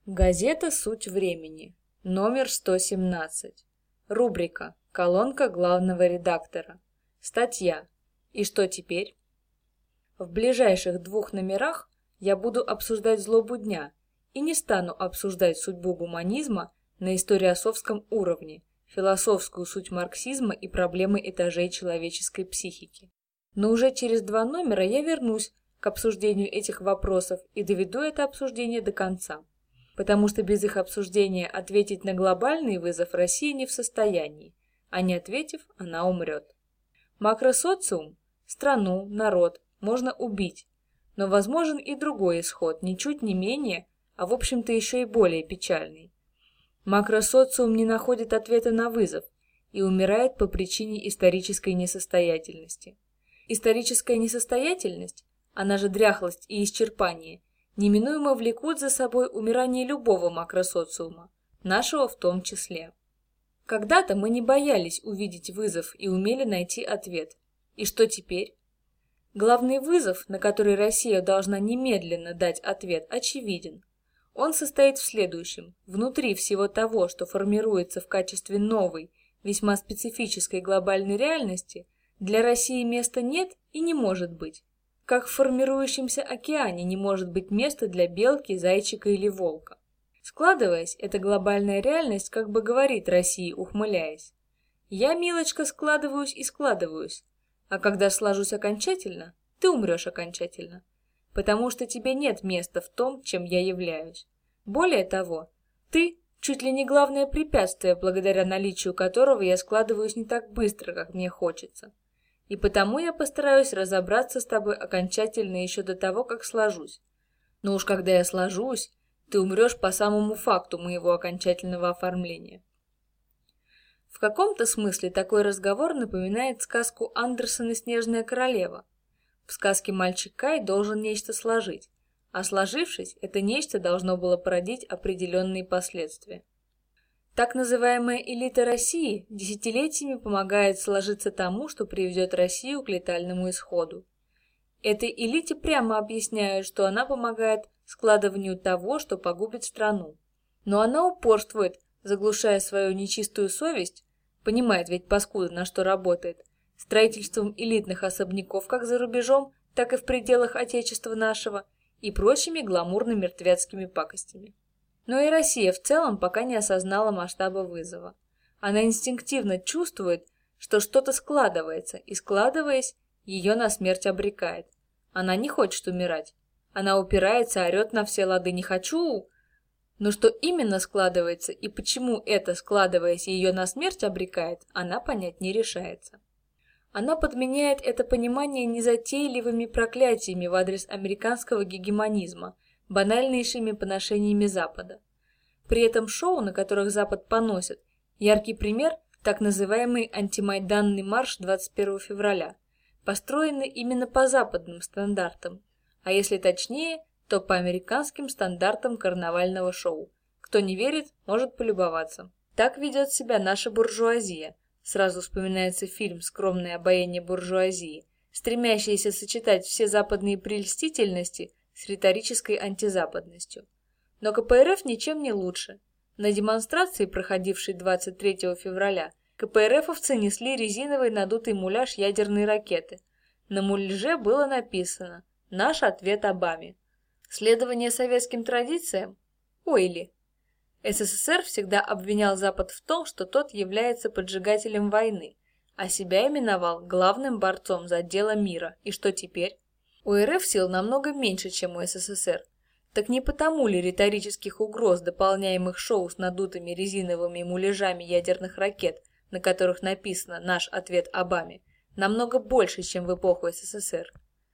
Газета «Суть времени», номер 117. Рубрика «Колонка главного редактора». Статья «И что теперь?». В ближайших 2 номерах я буду обсуждать злобу дня и не стану обсуждать судьбу гуманизма на историосовском уровне, философскую суть марксизма и проблемы этажей человеческой психики. Но уже через 2 номера я вернусь к обсуждению этих вопросов и доведу это обсуждение до конца. Потому что без их обсуждения ответить на глобальный вызов Россия не в состоянии, а не ответив, она умрет. Макросоциум, страну, народ можно убить, но возможен и другой исход, ничуть не менее, а в общем-то еще и более печальный. Макросоциум не находит ответа на вызов и умирает по причине исторической несостоятельности. Историческая несостоятельность, она же дряхлость и исчерпание, неминуемо влекут за собой умирание любого макросоциума, нашего в том числе. Когда-то мы не боялись увидеть вызов и умели найти ответ. И что теперь? Главный вызов, на который Россия должна немедленно дать ответ, очевиден. Он состоит в следующем. Внутри всего того, что формируется в качестве новой, весьма специфической глобальной реальности, для России места нет и не может быть. Как в формирующемся океане не может быть места для белки, зайчика или волка. Складываясь, эта глобальная реальность как бы говорит России, ухмыляясь: «Я, милочка, складываюсь и складываюсь, а когда сложусь окончательно, ты умрешь окончательно, потому что тебе нет места в том, чем я являюсь. Более того, ты чуть ли не главное препятствие, благодаря наличию которого я складываюсь не так быстро, как мне хочется. И потому я постараюсь разобраться с тобой окончательно еще до того, как сложусь. Но уж когда я сложусь, ты умрешь по самому факту моего окончательного оформления». В каком-то смысле такой разговор напоминает сказку Андерсена «Снежная королева». В сказке мальчик Кай должен нечто сложить, а сложившись, это нечто должно было породить определенные последствия. Так называемая элита России десятилетиями помогает сложиться тому, что приведет Россию к летальному исходу. Этой элите прямо объясняют, что она помогает складыванию того, что погубит страну. Но она упорствует, заглушая свою нечистую совесть, понимает ведь паскуда, на что работает, строительством элитных особняков как за рубежом, так и в пределах Отечества нашего, и прочими гламурно-мертвецкими пакостями. Но и Россия в целом пока не осознала масштаба вызова. Она инстинктивно чувствует, что что-то складывается, и, складываясь, ее на смерть обрекает. Она не хочет умирать. Она упирается, орет на все лады: «Не хочу!» Но что именно складывается и почему это, складываясь, ее на смерть обрекает, она понять не решается. Она подменяет это понимание незатейливыми проклятиями в адрес американского гегемонизма, банальнейшими поношениями Запада. При этом шоу, на которых Запад поносит, яркий пример – так называемый антимайданный марш 21 февраля, построенный именно по западным стандартам, а если точнее, то по американским стандартам карнавального шоу. Кто не верит, может полюбоваться. Так ведет себя наша буржуазия. Сразу вспоминается фильм «Скромное обаяние буржуазии», стремящийся сочетать все западные прельстительности с риторической антизападностью. Но КПРФ ничем не лучше. На демонстрации, проходившей 23 февраля, КПРФовцы несли резиновый надутый муляж ядерной ракеты. На муляже было написано «Наш ответ Обаме». Следование советским традициям? Ой ли! СССР всегда обвинял Запад в том, что тот является поджигателем войны, а себя именовал главным борцом за дело мира. И что теперь? У РФ сил намного меньше, чем у СССР. Так не потому ли риторических угроз, дополняемых шоу с надутыми резиновыми муляжами ядерных ракет, на которых написано «Наш ответ Обаме», намного больше, чем в эпоху СССР?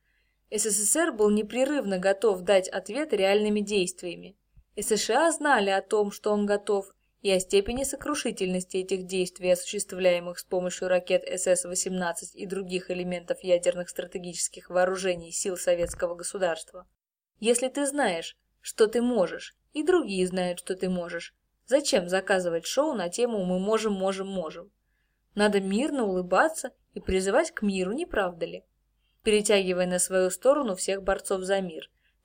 СССР был непрерывно готов дать ответ реальными действиями. И США знали о том, что он готов, и о степени сокрушительности этих действий, осуществляемых с помощью ракет СС-18 и других элементов ядерных стратегических вооружений сил советского государства. Если ты знаешь, что ты можешь, и другие знают, что ты можешь, зачем заказывать шоу на тему «Мы можем, можем, можем»? Надо мирно улыбаться и призывать к миру, не правда ли? Перетягивая на свою сторону всех борцов за мир,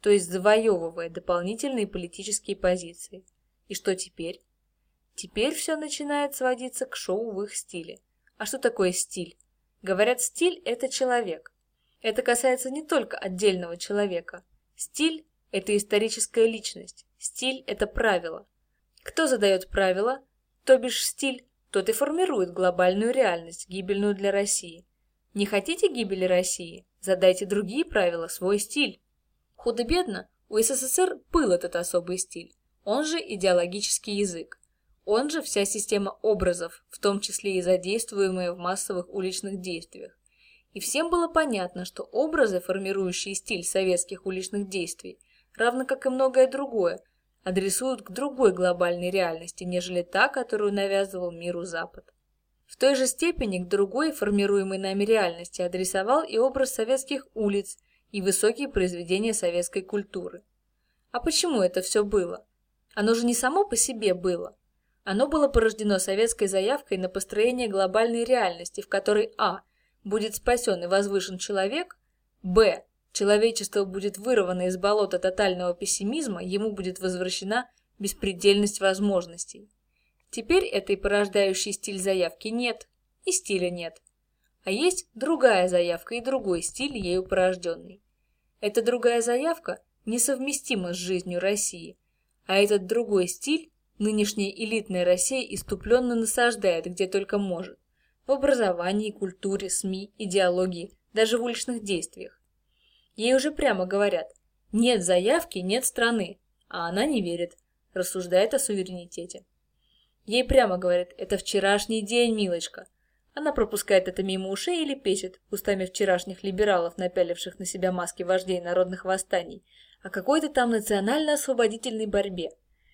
то есть завоевывая дополнительные политические позиции. И что теперь? Теперь все начинает сводиться к шоу в их стиле. А что такое стиль? Говорят, стиль – это человек. Это касается не только отдельного человека. Стиль – это историческая личность. Стиль – это правило. Кто задает правила, то бишь стиль, тот и формирует глобальную реальность, гибельную для России. Не хотите гибели России? Задайте другие правила, свой стиль. Худо-бедно, у СССР был этот особый стиль, он же идеологический язык. Он же вся система образов, в том числе и задействуемые в массовых уличных действиях. И всем было понятно, что образы, формирующие стиль советских уличных действий, равно как и многое другое, адресуют к другой глобальной реальности, нежели та, которую навязывал миру Запад. В той же степени к другой, формируемой нами реальности, адресовал и образ советских улиц и высокие произведения советской культуры. А почему это все было? Оно же не само по себе было. Оно было порождено советской заявкой на построение глобальной реальности, в которой а. будет спасен и возвышен человек, б. человечество будет вырвано из болота тотального пессимизма, ему будет возвращена беспредельность возможностей. Теперь этой порождающей стиль заявки нет, и стиля нет. А есть другая заявка и другой стиль, ею порожденный. Эта другая заявка несовместима с жизнью России, а этот другой стиль нынешняя элитная Россия иступленно насаждает где только может. В образовании, культуре, СМИ, идеологии, даже в уличных действиях. Ей уже прямо говорят: нет заявки, нет страны, а она не верит, рассуждает о суверенитете. Ей прямо говорят: это вчерашний день, милочка. Она пропускает это мимо ушей или печет устами вчерашних либералов, напяливших на себя маски вождей народных восстаний, о какой-то там национально-освободительной борьбе.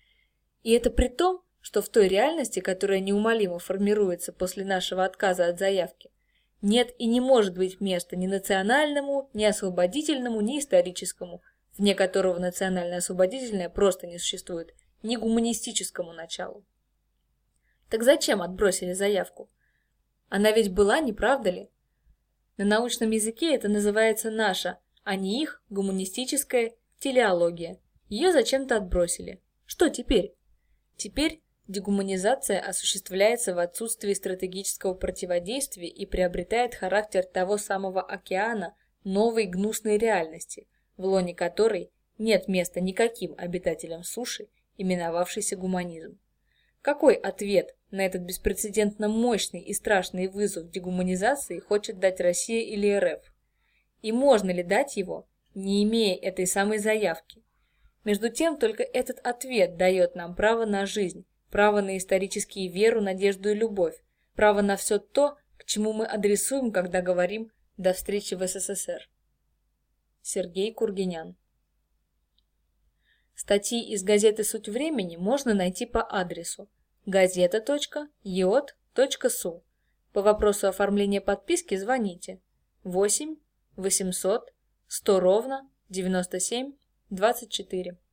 И это при том, что в той реальности, которая неумолимо формируется после нашего отказа от заявки, нет и не может быть места ни национальному, ни освободительному, ни историческому, вне которого национально-освободительное просто не существует, ни гуманистическому началу. Так зачем отбросили заявку? Она ведь была, не правда ли? На научном языке это называется наша, а не их, гуманистическая телеология. Ее зачем-то отбросили. Что теперь? Теперь дегуманизация осуществляется в отсутствии стратегического противодействия и приобретает характер того самого океана новой гнусной реальности, в лоне которой нет места никаким обитателям суши, именовавшейся гуманизм. Какой ответ на этот беспрецедентно мощный и страшный вызов дегуманизации хочет дать Россия или РФ? И можно ли дать его, не имея этой самой заявки? Между тем, только этот ответ дает нам право на жизнь, право на исторические веру, надежду и любовь, право на все то, к чему мы адресуем, когда говорим «до встречи в СССР». Сергей Кургинян. Статьи из газеты «Суть времени» можно найти по адресу gazeta.iot.su. По вопросу оформления подписки звоните 8 800 100 97 24.